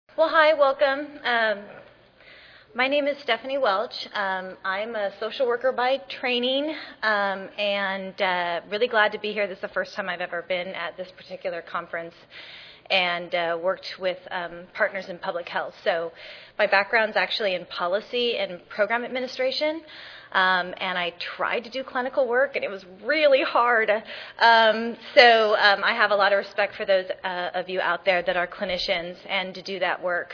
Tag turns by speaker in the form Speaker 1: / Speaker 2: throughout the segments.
Speaker 1: Well, hi, welcome. My name is Stephanie Welch. I'm a social worker by training, and really glad to be here. This is the first time I've ever been at this particular conference and worked with partners in public health. So my background's actually in policy and program administration. And I tried to do clinical work, and it was really hard. So I have a lot of respect for those of you out there that are clinicians and to do that work.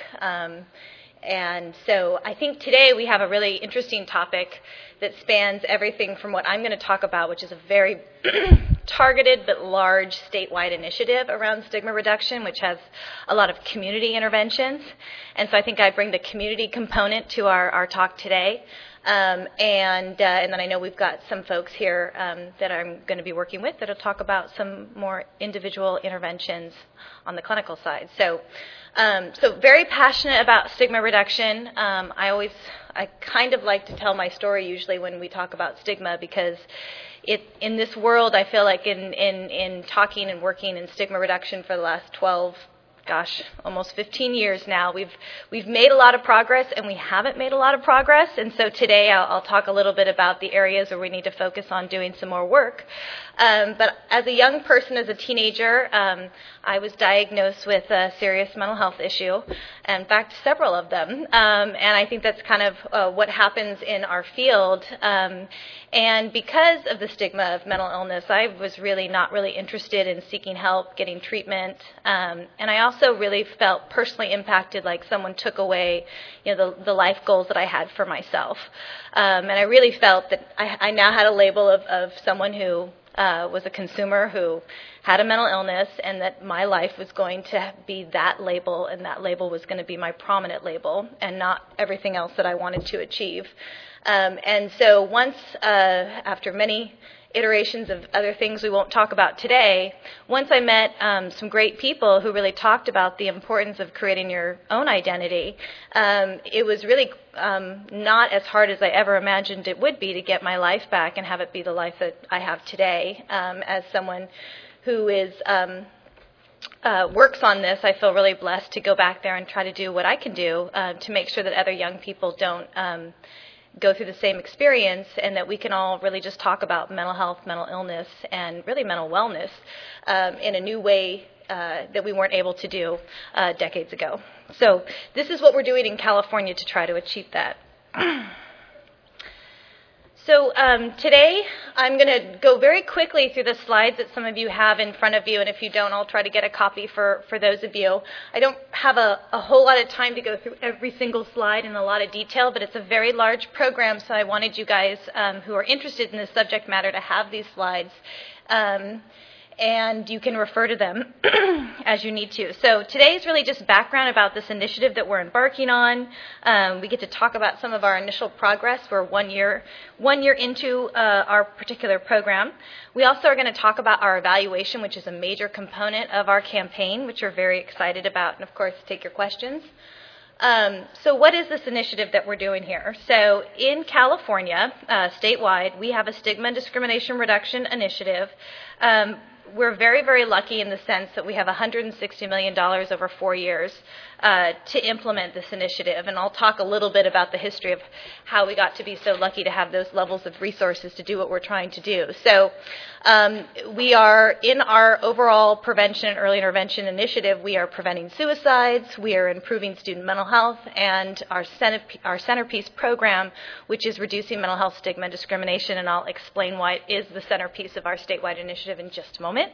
Speaker 1: And so I think today we have a really interesting topic that spans everything from what I'm going to talk about, which is a very targeted but large statewide initiative around stigma reduction, which has a lot of community interventions. And so I think I bring the community component to our talk today. And then I know we've got some folks here that I'm going to be working with that will talk about some more individual interventions on the clinical side. So very passionate about stigma reduction. I kind of like to tell my story usually when we talk about stigma, because in this world, I feel like in talking and working in stigma reduction for the last almost 15 years now, we've made a lot of progress, and we haven't made a lot of progress. And so today I'll talk a little bit about the areas where we need to focus on doing some more work. But as a young person, as a teenager, I was diagnosed with a serious mental health issue. In fact, several of them. And I think that's kind of what happens in our field. And because of the stigma of mental illness, I was not really interested in seeking help, getting treatment. And I also really felt personally impacted, like someone took away, the life goals that I had for myself. And I really felt that I now had a label of someone who was a consumer who had a mental illness, and that my life was going to be that label, and that label was going to be my prominent label, and not everything else that I wanted to achieve. And so once, after many iterations of other things we won't talk about today, once I met some great people who really talked about the importance of creating your own identity, it was really not as hard as I ever imagined it would be to get my life back and have it be the life that I have today. As someone who is works on this, I feel really blessed to go back there and try to do what I can do to make sure that other young people don't go through the same experience, and that we can all really just talk about mental health, mental illness, and really mental wellness in a new way that we weren't able to do decades ago. So this is what we're doing in California to try to achieve that. So today I'm going to go very quickly through the slides that some of you have in front of you, and if you don't, I'll try to get a copy for those of you. I don't have a whole lot of time to go through every single slide in a lot of detail, but it's a very large program, so I wanted you guys who are interested in this subject matter to have these slides. And you can refer to them as you need to. So today is really just background about this initiative that we're embarking on. We get to talk about some of our initial progress. We're one year into our particular program. We also are going to talk about our evaluation, which is a major component of our campaign, which we're very excited about, and of course take your questions. So what is this initiative that we're doing here? So in California, statewide, we have a stigma and discrimination reduction initiative. We're very, very lucky in the sense that we have $160 million over 4 years to implement this initiative. And I'll talk a little bit about the history of how we got to be so lucky to have those levels of resources to do what we're trying to do. So we are, in our overall prevention and early intervention initiative, we are preventing suicides, we are improving student mental health, and our centerpiece program, which is reducing mental health stigma and discrimination, and I'll explain why it is the centerpiece of our statewide initiative in just a moment.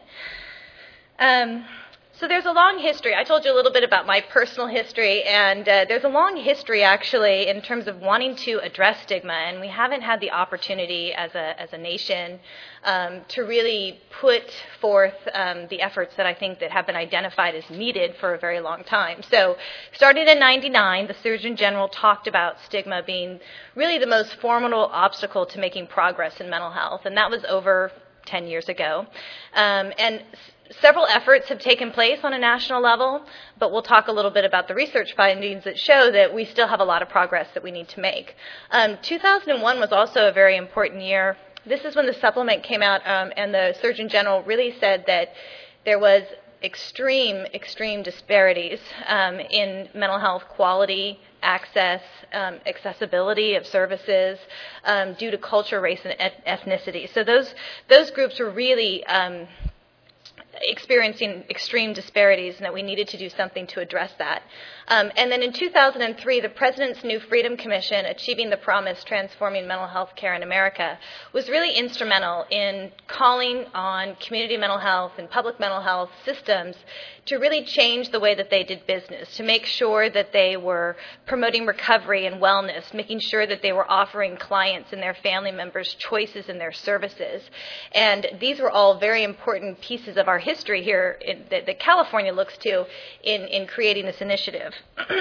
Speaker 1: So there's a long history. I told you a little bit about my personal history, and there's a long history actually in terms of wanting to address stigma, and we haven't had the opportunity as a nation to really put forth the efforts that I think that have been identified as needed for a very long time. So starting in '99, the Surgeon General talked about stigma being really the most formidable obstacle to making progress in mental health, and that was over 10 years ago. And several efforts have taken place on a national level, but we'll talk a little bit about the research findings that show that we still have a lot of progress that we need to make. 2001 was also a very important year. This is when the supplement came out, and the Surgeon General really said that there was extreme disparities in mental health quality, access, accessibility of services due to culture, race, and ethnicity. So those groups were really experiencing extreme disparities, and that we needed to do something to address that. And then in 2003, the President's New Freedom Commission, Achieving the Promise, Transforming Mental Health Care in America, was really instrumental in calling on community mental health and public mental health systems to really change the way that they did business, to make sure that they were promoting recovery and wellness, making sure that they were offering clients and their family members choices in their services. And these were all very important pieces of our history here that California looks to in creating this initiative.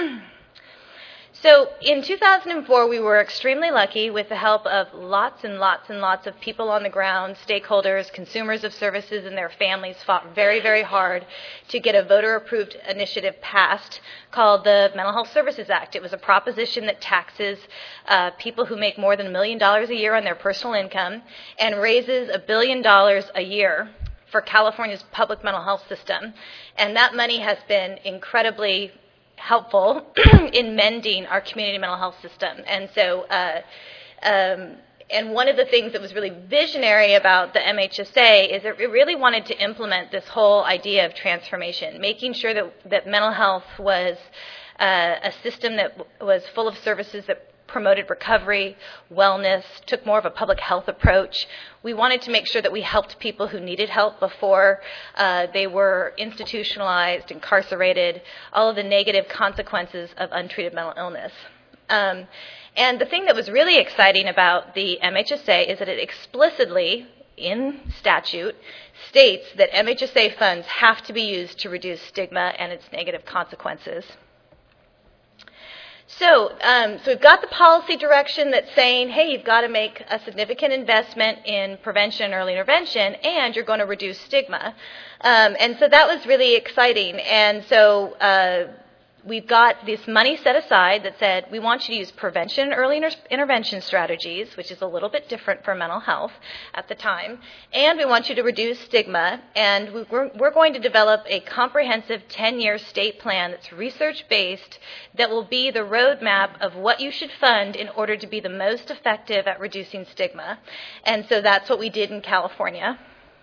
Speaker 1: So in 2004, we were extremely lucky with the help of lots and lots of people on the ground, stakeholders, consumers of services, and their families fought very, very hard to get a voter-approved initiative passed called the Mental Health Services Act. It was a proposition that taxes people who make more than $1 million a year on their personal income and raises $1 billion a year for California's public mental health system. And that money has been incredibly helpful in mending our community mental health system. And so, and one of the things that was really visionary about the MHSA is that it really wanted to implement this whole idea of transformation, making sure that mental health was a system that was full of services that promoted recovery, wellness, took more of a public health approach. We wanted to make sure that we helped people who needed help before they were institutionalized, incarcerated, all of the negative consequences of untreated mental illness. And the thing that was really exciting about the MHSA is that it explicitly, in statute, states that MHSA funds have to be used to reduce stigma and its negative consequences. So we've got the policy direction that's saying, hey, you've got to make a significant investment in prevention and early intervention, and you're going to reduce stigma. And so that was really exciting. And so we've got this money set aside that said, we want you to use prevention and early intervention strategies, which is a little bit different for mental health at the time, and we want you to reduce stigma, and we're going to develop a comprehensive 10-year state plan that's research-based that will be the roadmap of what you should fund in order to be the most effective at reducing stigma. And so that's what we did in California.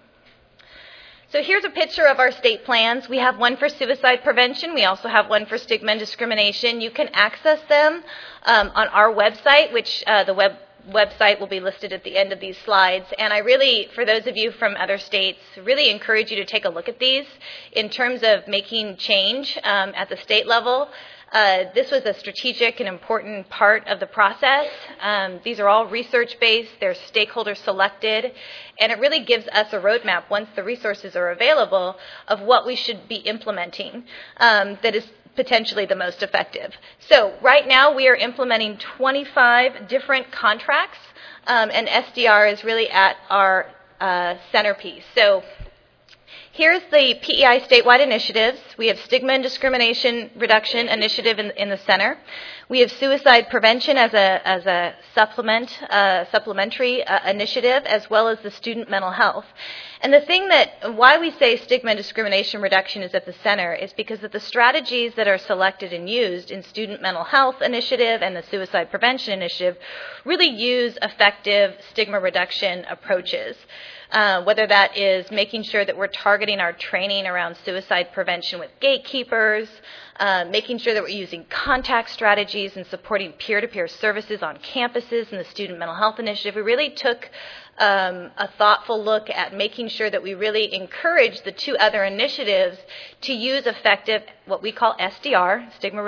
Speaker 1: So here's a picture of our state plans. We have one for suicide prevention. We also have one for stigma and discrimination. You can access them on our website, which the website will be listed at the end of these slides. And I really, for those of you from other states, really encourage you to take a look at these in terms of making change at the state level. This was a strategic and important part of the process. These are all research-based, they're stakeholder selected, and it really gives us a roadmap once the resources are available of what we should be implementing that is potentially the most effective. So right now we are implementing 25 different contracts, and SDR is really at our centerpiece. So here's the PEI statewide initiatives. We have Stigma and Discrimination Reduction Initiative in the center. We have Suicide Prevention as a supplementary initiative, as well as the Student Mental Health. And the thing why we say Stigma and Discrimination Reduction is at the center is because of the strategies that are selected and used in Student Mental Health Initiative and the Suicide Prevention Initiative really use effective stigma reduction approaches. Whether that is making sure that we're targeting our training around suicide prevention with gatekeepers, making sure that we're using contact strategies and supporting peer-to-peer services on campuses in the Student Mental Health Initiative. We really took a thoughtful look at making sure that we really encourage the two other initiatives to use effective, what we call SDR, stigma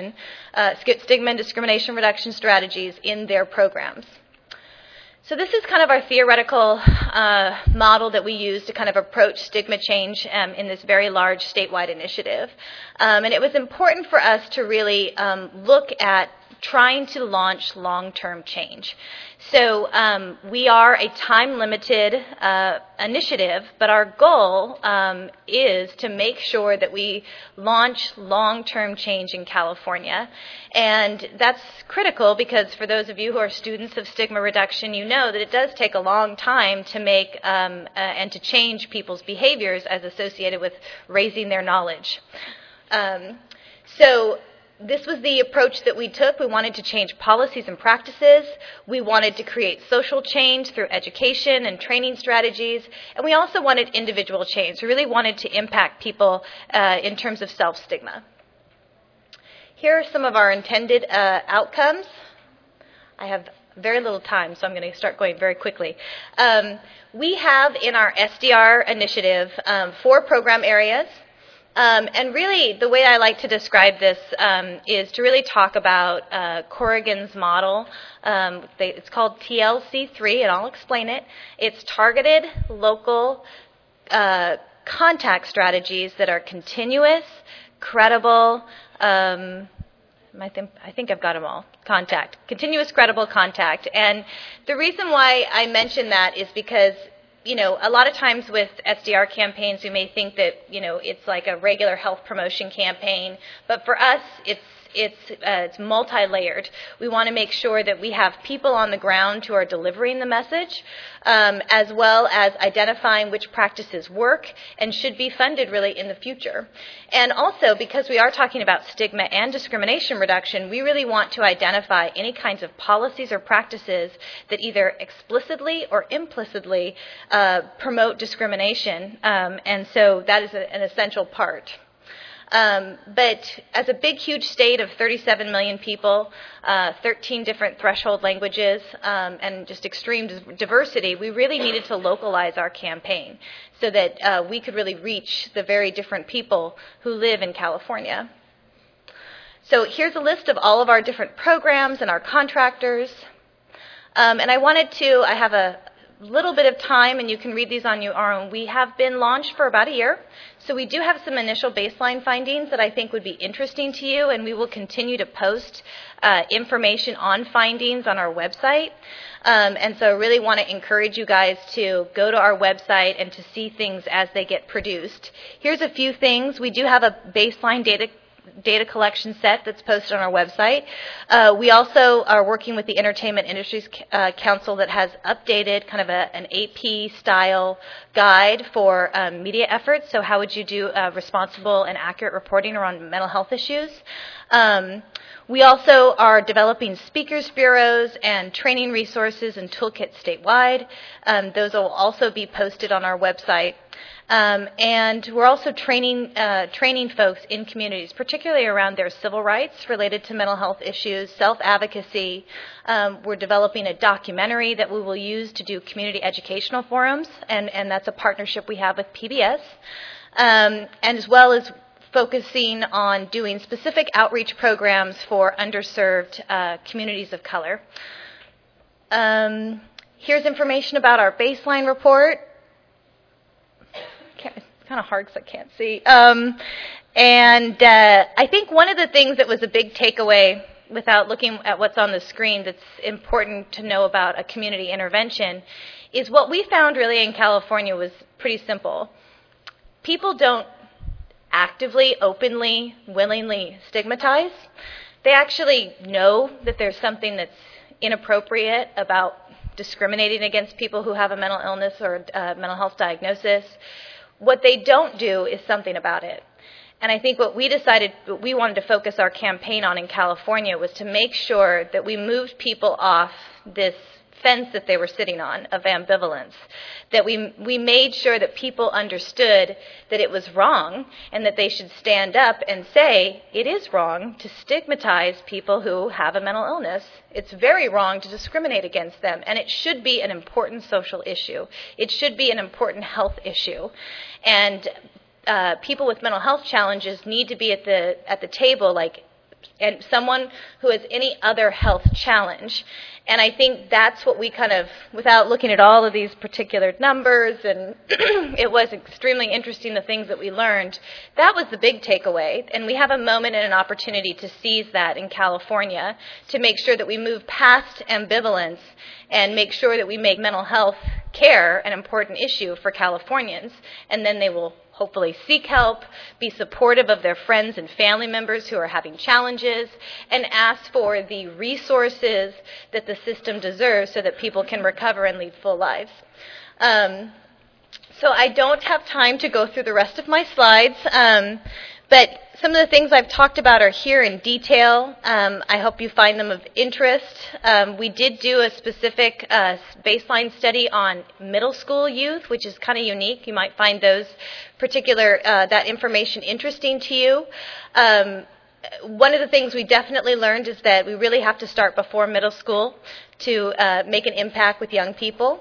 Speaker 1: and discrimination reduction strategies in their programs. So this is kind of our theoretical model that we use to kind of approach stigma change in this very large statewide initiative. And it was important for us to really look at trying to launch long-term change. So we are a time-limited initiative, but our goal is to make sure that we launch long-term change in California. And that's critical because for those of you who are students of stigma reduction, you know that it does take a long time to make and to change people's behaviors as associated with raising their knowledge. So this was the approach that we took. We wanted to change policies and practices. We wanted to create social change through education and training strategies. And we also wanted individual change. We really wanted to impact people in terms of self-stigma. Here are some of our intended outcomes. I have very little time, so I'm going to start going very quickly. We have in our SDR initiative 4 program areas. And really, the way I like to describe this is to really talk about Corrigan's model. It's called TLC3, and I'll explain it. It's targeted, local contact strategies that are continuous, credible, I think I've got them all. Contact. Continuous, credible contact. And the reason why I mention that is because a lot of times with SDR campaigns, we may think that, it's like a regular health promotion campaign. But for us, it's multi-layered. We want to make sure that we have people on the ground who are delivering the message, as well as identifying which practices work and should be funded really in the future. And also, because we are talking about stigma and discrimination reduction, we really want to identify any kinds of policies or practices that either explicitly or implicitly promote discrimination. And so that is an essential part. But as a big, huge state of 37 million people, 13 different threshold languages, and just extreme diversity, we really needed to localize our campaign so that we could really reach the very different people who live in California. So here's a list of all of our different programs and our contractors. And I have a little bit of time, and you can read these on your own. We have been launched for about a year, so we do have some initial baseline findings that I think would be interesting to you, and we will continue to post information on findings on our website. And so I really want to encourage you guys to go to our website and to see things as they get produced. Here's a few things. We do have a baseline data collection set that's posted on our website. We also are working with the Entertainment Industries Council that has updated kind of an AP-style guide for media efforts. So how would you do responsible and accurate reporting around mental health issues? We also are developing speakers bureaus and training resources and toolkits statewide. Those will also be posted on our website. And we're also training folks in communities, particularly around their civil rights related to mental health issues, self-advocacy. We're developing a documentary that we will use to do community educational forums, and that's a partnership we have with PBS, and as well as focusing on doing specific outreach programs for underserved communities of color. Here's information about our baseline report. It's kind of hard because I can't see. And I think one of the things that was a big takeaway without looking at what's on the screen that's important to know about a community intervention is what we found really in California was pretty simple. People don't actively, openly, willingly stigmatize. They actually know that there's something that's inappropriate about discriminating against people who have a mental illness or a mental health diagnosis. What they don't do is something about it. And I think what we decided we wanted to focus our campaign on in California was to make sure that we moved people off this fence that they were sitting on of ambivalence, that we made sure that people understood that it was wrong and that they should stand up and say it is wrong to stigmatize people who have a mental illness. It's very wrong to discriminate against them, and it should be an important social issue. It should be an important health issue. And people with mental health challenges need to be at the table, like and someone who has any other health challenge. And I think that's what we kind of, without looking at all of these particular numbers, and it was extremely interesting the things that we learned, that was the big takeaway. And we have a moment and an opportunity to seize that in California to make sure that we move past ambivalence and make sure that we make mental health care an important issue for Californians. And then they will hopefully seek help, be supportive of their friends and family members who are having challenges, and ask for the resources that the system deserves so that people can recover and lead full lives. So I don't have time to go through the rest of my slides, but some of the things I've talked about are here in detail. I hope you find them of interest. We did do a specific baseline study on middle school youth, which is kind of unique. You might find those that information interesting to you. One of the things we definitely learned is that we really have to start before middle school to make an impact with young people.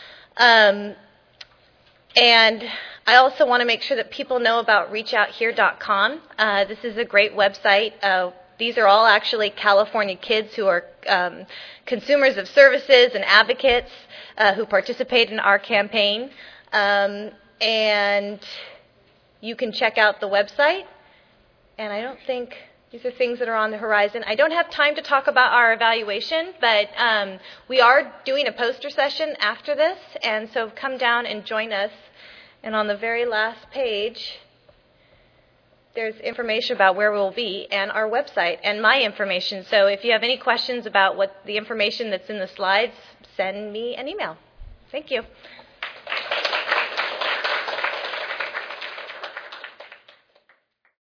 Speaker 1: And I also want to make sure that people know about reachouthere.com. This is a great website. These are all actually California kids who are consumers of services and advocates who participate in our campaign. And you can check out the website. And I don't think these are things that are on the horizon. I don't have time to talk about our evaluation, but we are doing a poster session after this, and so come down and join us. And on the very last page, there's information about where we'll be and our website and my information. So if you have any questions about what the information that's in the slides, send me an email. Thank you.